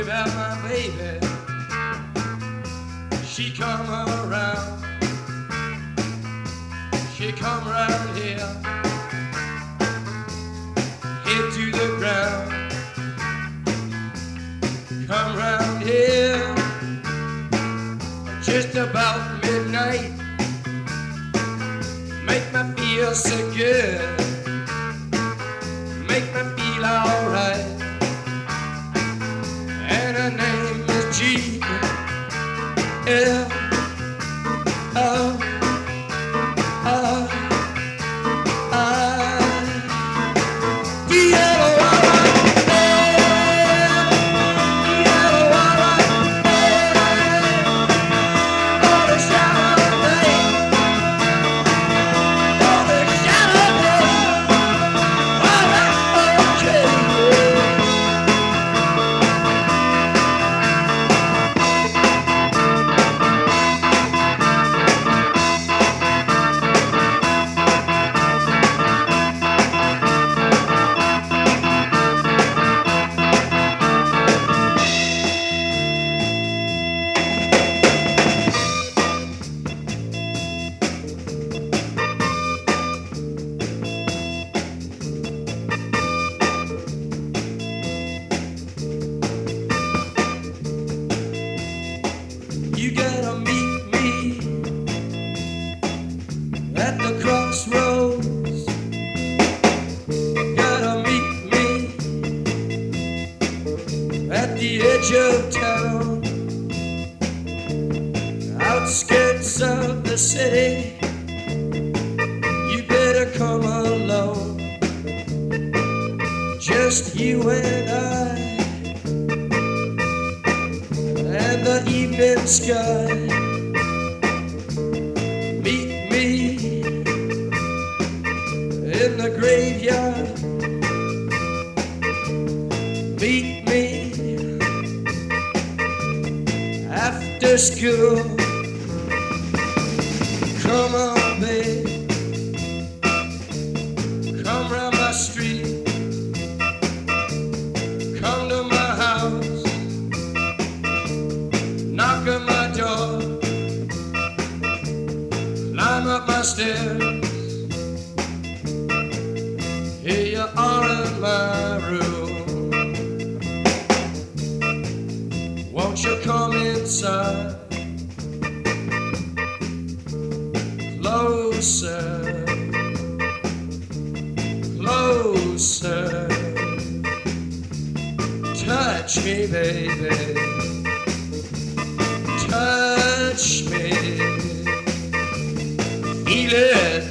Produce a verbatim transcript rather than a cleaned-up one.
about my baby. She come around. She come round here. Head to the ground. Come round here. Just about midnight. Make me feel so good. Make me feel alright. And her name is G L O I D L O I You gotta meet me at the crossroads. Gotta meet me at the edge of town, outskirts of the city. You better come along, just you and I. And the evening sky. Meet me in the graveyard. Meet me after school. Come on, babe. Come round my street. Come to my house. Knock on my door, climb up my stairs. Here you are in my room. Won't you come inside? Closer, closer. Touch me, baby. Touch me, feel it